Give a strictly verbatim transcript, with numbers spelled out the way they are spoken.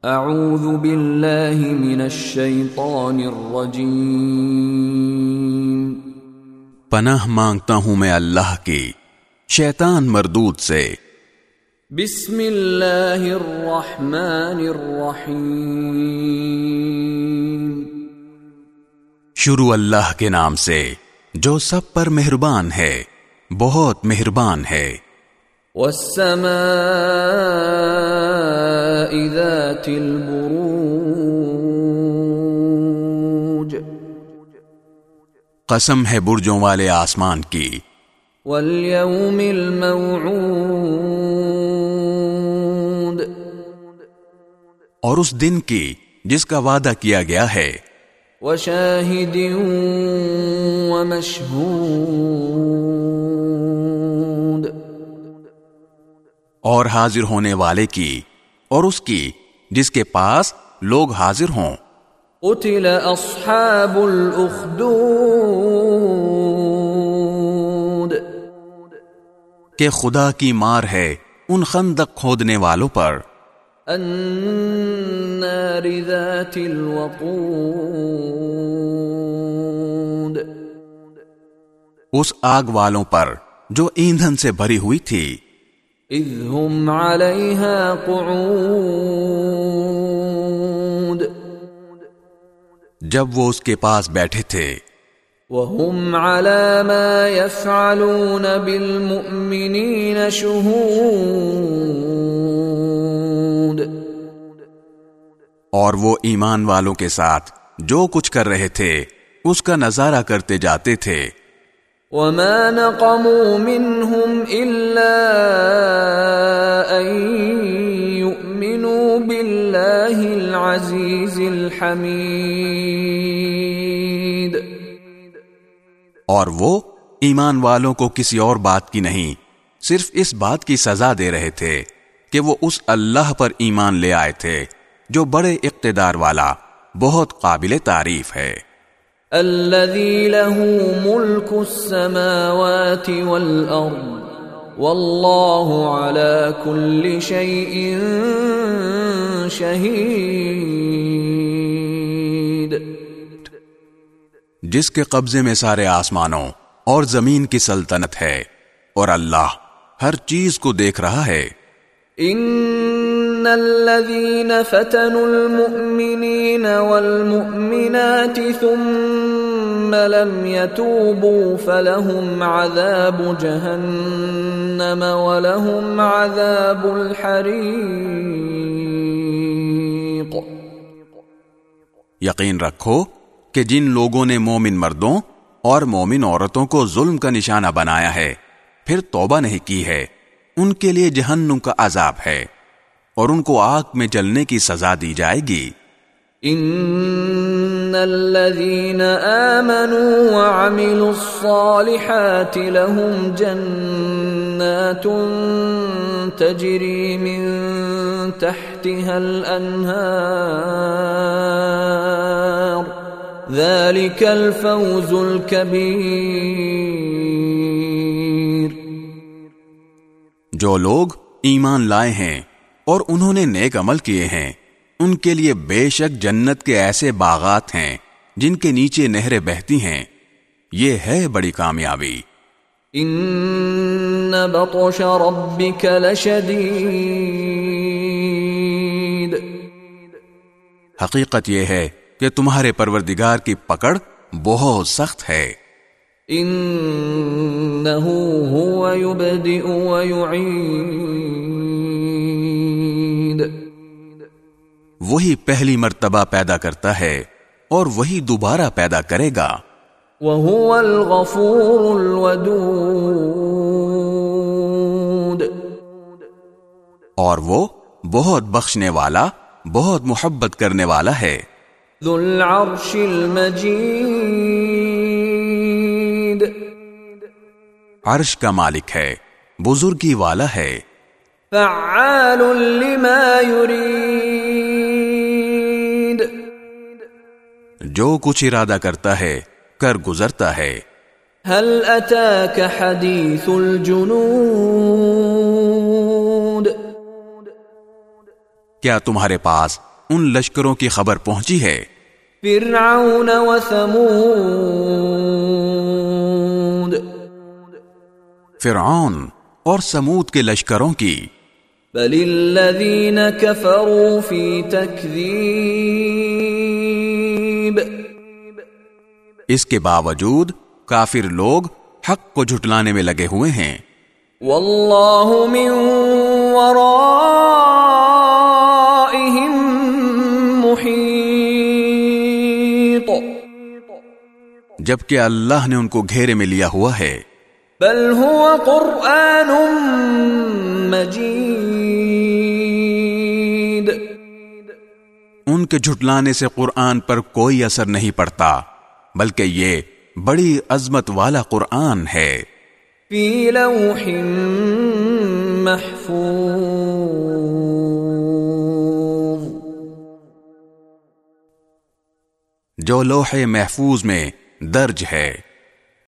اعوذ باللہ من الشیطان الرجیم، پناہ مانگتا ہوں میں اللہ کی شیطان مردود سے۔ بسم اللہ الرحمن الرحیم، شروع اللہ کے نام سے جو سب پر مہربان ہے، بہت مہربان ہے۔ والسماء ذات البروج، قسم ہے برجوں والے آسمان کی۔ والیوم الموعود، اور اس دن کی جس کا وعدہ کیا گیا ہے۔ وشاہد ومشہود، اور حاضر ہونے والے کی اور اس کی جس کے پاس لوگ حاضر ہوں۔ قتل اصحاب الاخدود، کہ خدا کی مار ہے ان خندق کھودنے والوں پر۔ النار ذات الوقود، اس آگ والوں پر جو ایندھن سے بھری ہوئی تھی۔ اذ هم علیہا قعود، جب وہ اس کے پاس بیٹھے تھے۔ وهم على ما يفعلون بالمؤمنین شہود، اور وہ ایمان والوں کے ساتھ جو کچھ کر رہے تھے اس کا نظارہ کرتے جاتے تھے۔ وما نقموا منهم إلا أن يؤمنوا بالله العزيز الحميد، اور وہ ایمان والوں کو کسی اور بات کی نہیں، صرف اس بات کی سزا دے رہے تھے کہ وہ اس اللہ پر ایمان لے آئے تھے جو بڑے اقتدار والا، بہت قابل تعریف ہے۔ الذي له ملك السماوات والأرض والله على كل شيء شهيد، جس کے قبضے میں سارے آسمانوں اور زمین کی سلطنت ہے، اور اللہ ہر چیز کو دیکھ رہا ہے۔ ان الذين فتنوا المؤمنين والمؤمنات ثم لم يتوبوا فلهم عذاب جهنم ولهم عذاب الحريق، یقین رکھو کہ جن لوگوں نے مومن مردوں اور مومن عورتوں کو ظلم کا نشانہ بنایا ہے پھر توبہ نہیں کی ہے، ان کے لیے جہنم کا عذاب ہے اور ان کو آگ میں جلنے کی سزا دی جائے گی۔ ان الذين آمنوا وعملوا الصالحات لهم جنات تجري من تحتها الأنهار ذلك الفوز الكبير، جو لوگ ایمان لائے ہیں اور انہوں نے نیک عمل کیے ہیں ان کے لیے بے شک جنت کے ایسے باغات ہیں جن کے نیچے نہریں بہتی ہیں، یہ ہے بڑی کامیابی۔ ان بطش ربک لشدید، حقیقت یہ ہے کہ تمہارے پروردگار کی پکڑ بہت سخت ہے۔ انه هو يبدئ ويعيد، وہی پہلی مرتبہ پیدا کرتا ہے اور وہی دوبارہ پیدا کرے گا۔ وهو الغفور الودود، اور وہ بہت بخشنے والا، بہت محبت کرنے والا ہے۔ ذو العرش المجید، عرش کا مالک ہے، بزرگی والا ہے۔ فعال لما يريد، جو کچھ ارادہ کرتا ہے کر گزرتا ہے۔ هل اتاك حدیث الجنود، کیا تمہارے پاس ان لشکروں کی خبر پہنچی ہے، فرعون وثمود، فرعون اور سمود کے لشکروں کی، بل الذین کفروا فی تکذیب، اس کے باوجود کافر لوگ حق کو جھٹلانے میں لگے ہوئے ہیں، واللہ من ورائہم محیط، جبکہ اللہ نے ان کو گھیرے میں لیا ہوا ہے، بل هو قرآن مجید، ان کے جھٹلانے سے قرآن پر کوئی اثر نہیں پڑتا، بلکہ یہ بڑی عظمت والا قرآن ہے، فی لوح محفوظ، جو لوح محفوظ میں درج ہے۔